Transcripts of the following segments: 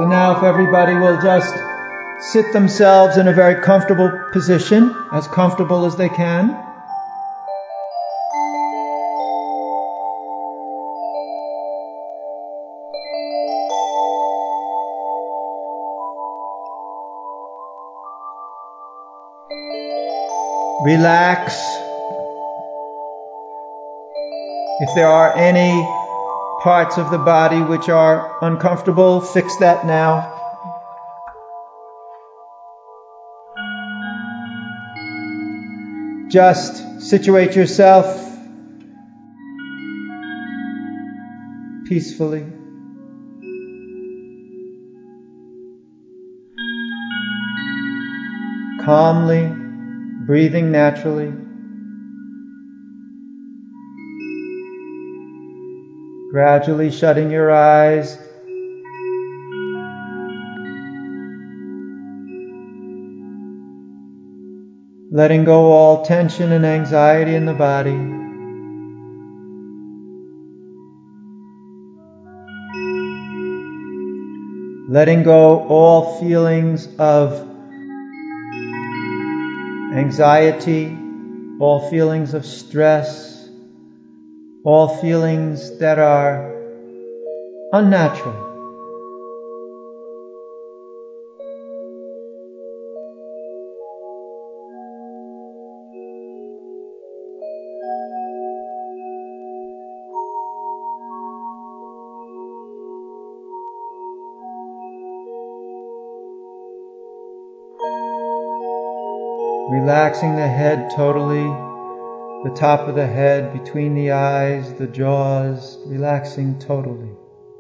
now if everybody will just sit themselves in a very comfortable position, as comfortable as they can. Relax. If there are any parts of the body which are uncomfortable, fix that now. Just situate yourself peacefully. Calmly, breathing naturally. Gradually shutting your eyes. Letting go all tension and anxiety in the body. Letting go all feelings of anxiety, all feelings of stress, all feelings that are unnatural. Relaxing the head totally, the top of the head, between the eyes, the jaws, relaxing totally.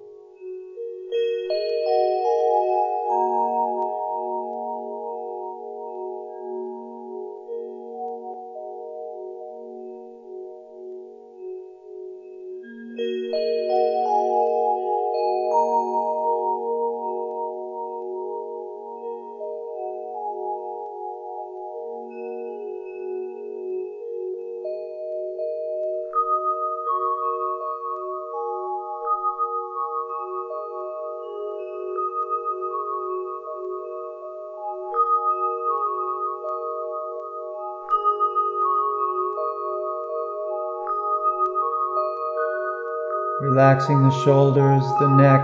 Relaxing the shoulders, the neck,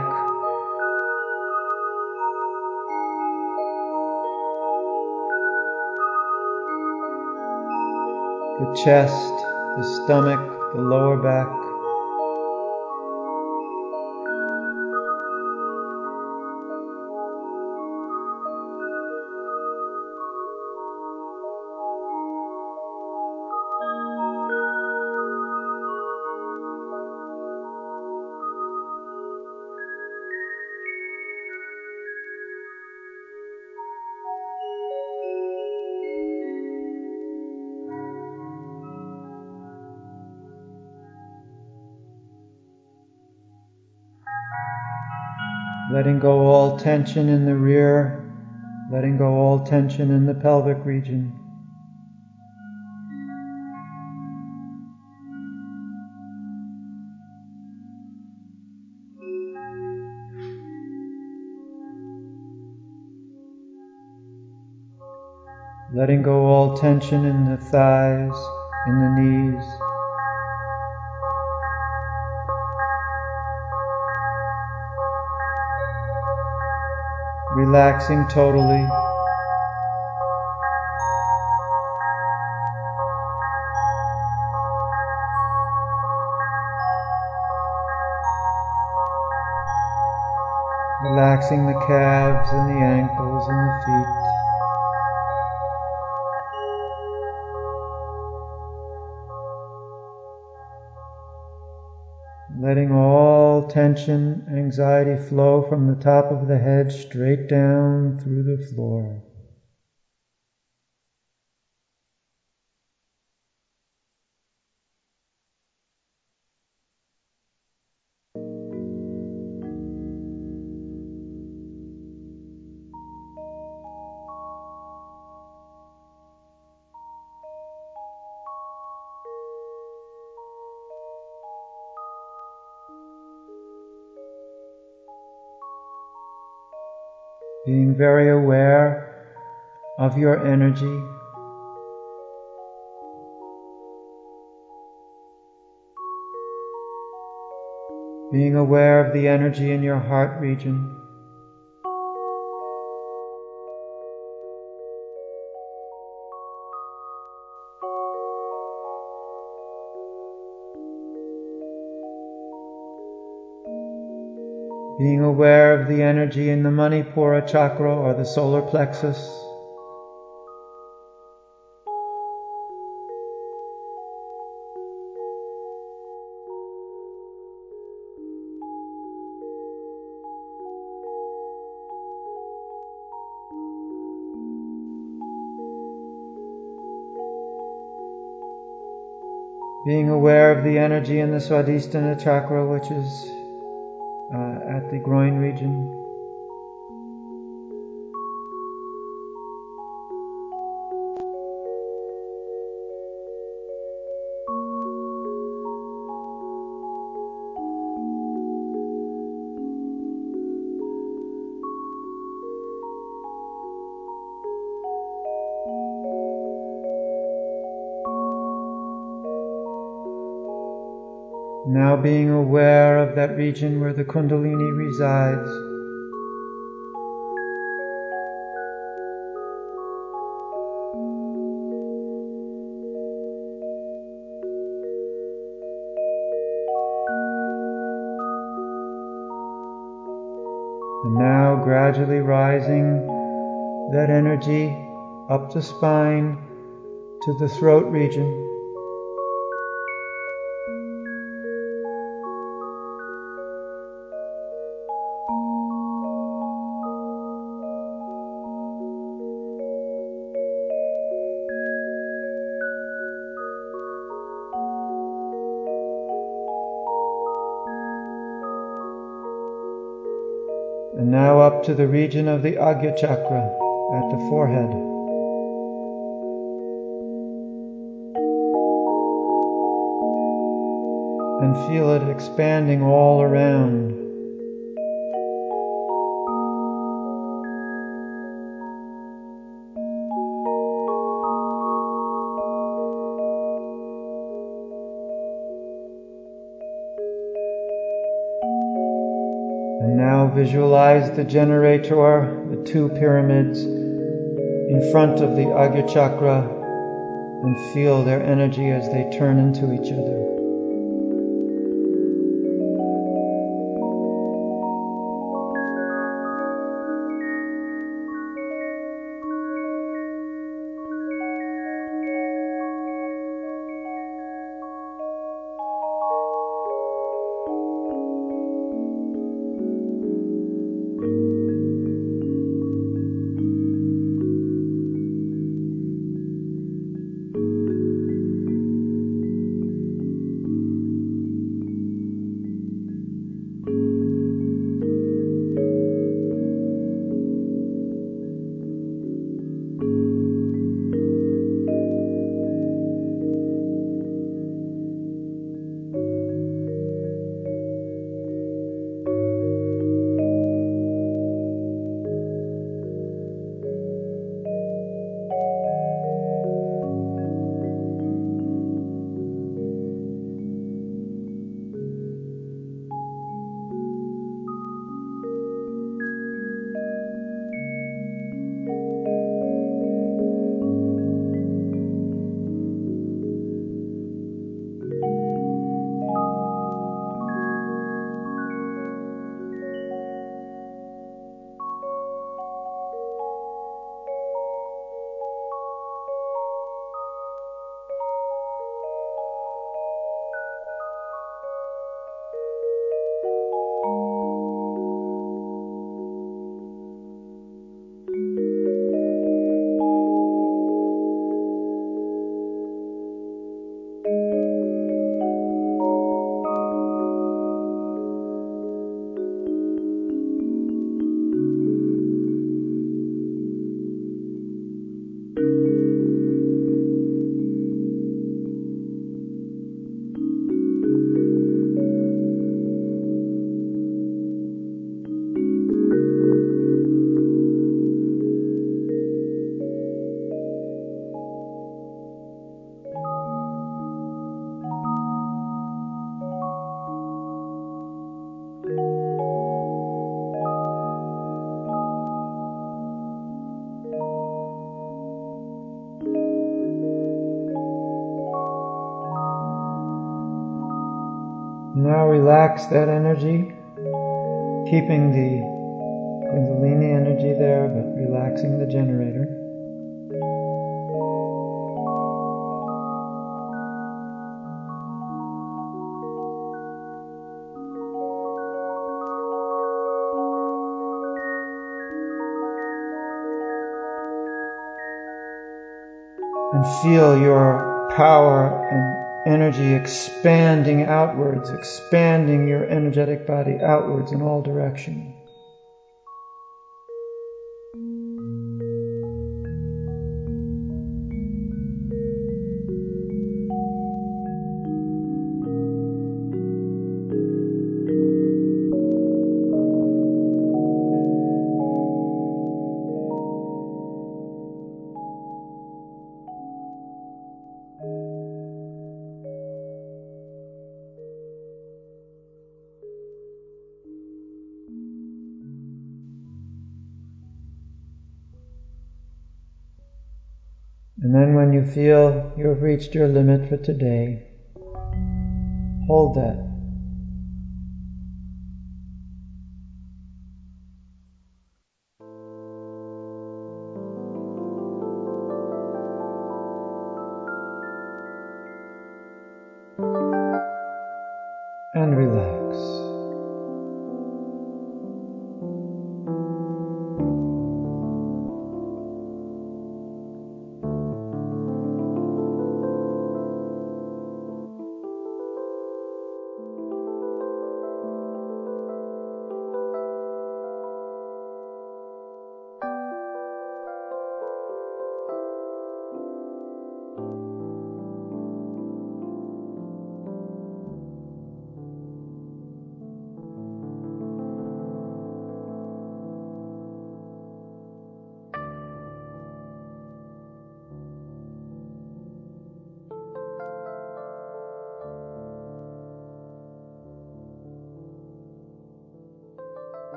the chest, the stomach, the lower back. Letting go all tension in the rear, letting go all tension in the pelvic region. Letting go all tension in the thighs, in the knees. Relaxing totally. Relaxing the calves and the ankles and the feet. Letting all tension, anxiety flow from the top of the head straight down through the floor. being very aware of your energy. Being aware of the energy in your heart region. Being aware of the energy in the Manipura chakra or the solar plexus. Being aware of the energy in the Swadhisthana chakra, which is at the groin region. Now being aware of that region where the Kundalini resides. And now gradually rising that energy up the spine to the throat region. And now up to the region of the Agya chakra at the forehead. And feel it expanding all around. And now visualize the generator, the two pyramids in front of the Agya chakra, and feel their energy as they turn into each other. Now relax that energy, keeping the Kundalini energy there, but relaxing the generator. And feel your power and energy expanding outwards, expanding your energetic body outwards in all directions. And then when you feel you have reached your limit for today, hold that. And relax.